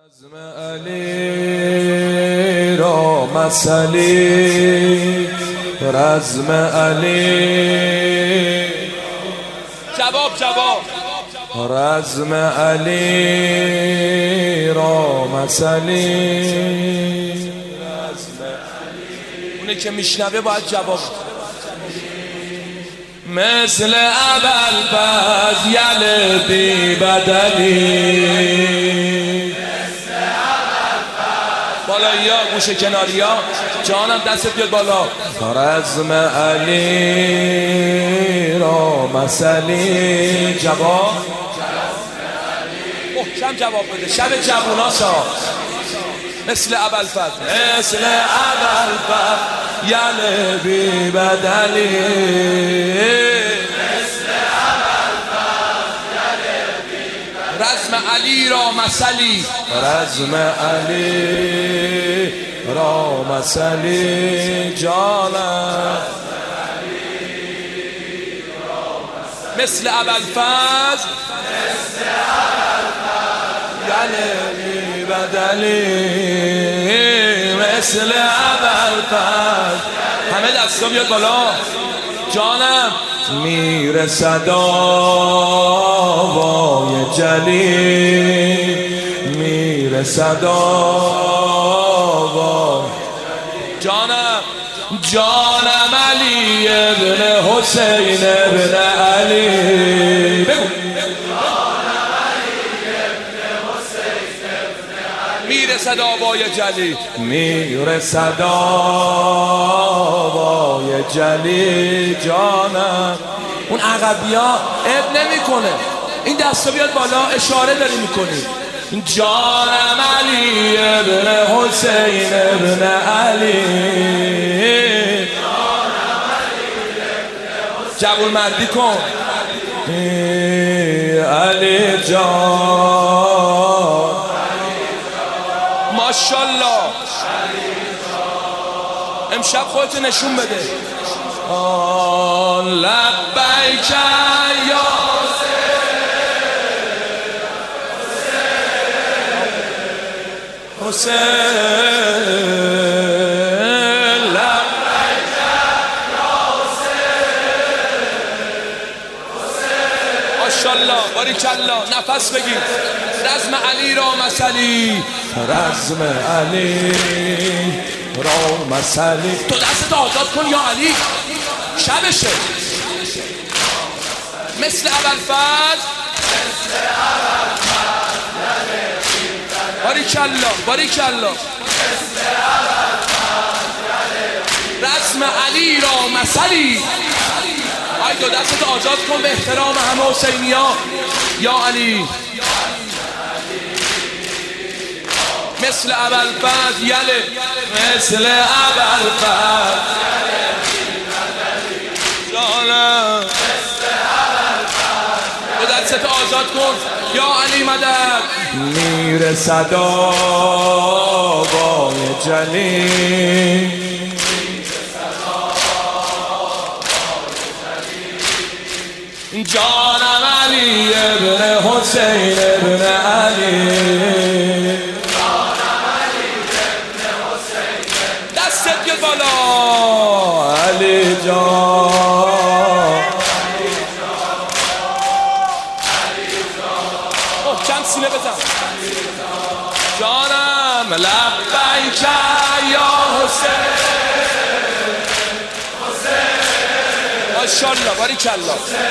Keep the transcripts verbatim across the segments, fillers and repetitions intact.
رزم علی را مسئلی رزم علی جواب جواب رزم علی را مسئلی رزم علی اونه که میشنوه باید جواب مثل ابوالفضل یل بی بدلی بالا یا گوشه کناری ها جانم دستت بیاد بالا. رزم علی را مسئلی جواب محکم جواب بده. شب جووناسا مثل ابوالفضل مثل ابوالفضل یل بی بدلی رزم علی را مثلی رزم علی را مسئلی جانم مثل ابوالفضل یل بی بدلی مثل ابوالفضل همه دستا بیاد بالا جانم. میرسد آوای جلی میرسد آوای جانم جانم علی ابن حسین ابن علی بگو میرسد آوای جلی میرسد آوای جلی جانم. اون عقبیا اب نمی کنه. این دستا بیاد بالا اشاره داری میکنی. جانم علی ابن حسین ابن علی جوون مردی کن علی جان ماشالله. امشب خودت نشون بده. لبیک یا حسین لبیک یا حسین ماشالله باریکالله. نفس بگیر. رزم علی را مثلی رزم علی را مسئلی. تو دست آزاد کن یا علی شبشه. مثل ابوالفضل باریکالله باریکالله. رزم علی را مثلی. آی دو دست آزاد کن به احترام همه حسینی ها یا علی. مثل ابوالفضل یله مثل ابوالفضل جانم. دو دست آزاد کن یا علی مدد. میرسد آوای جلی جانم علی ابن حسین ابن علی دستت بیاد بالا علی جان محکم سینه بزن جانم. لبیک یا حسین ماشالله باریکالله.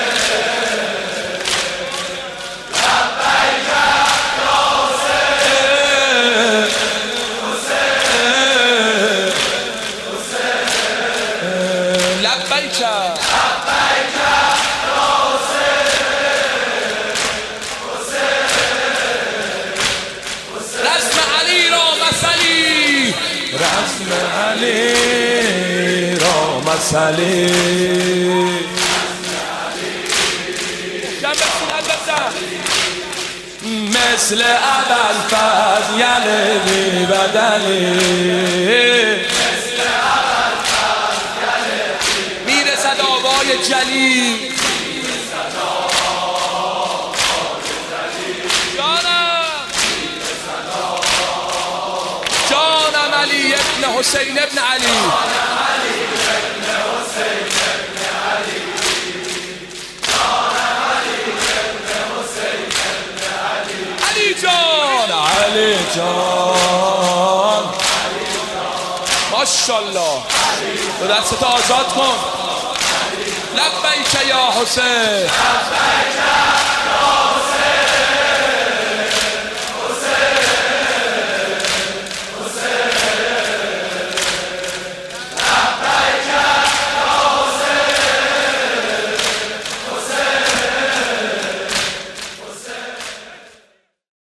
لبیک رزم علی را مثلی رزم علی را مسئلی مثل ابوالفضل یل بی بدلی میرسد آوای جلی جانم. علی ابن حسین ابن علی علی جان علی جان ماشاءالله تو دستت آزاد کن لبیک یا حسین